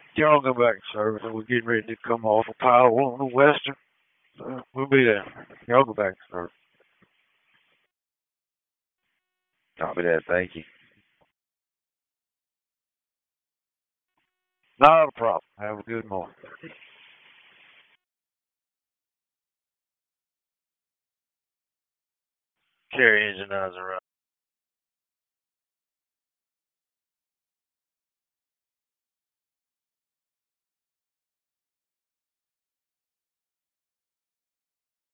Y'all go back to service. We're getting ready to come off a pile on the western. So we'll be there. Y'all go back to service. Copy that. Thank you. Not a problem. Have a good morning. Carry engine eyes around.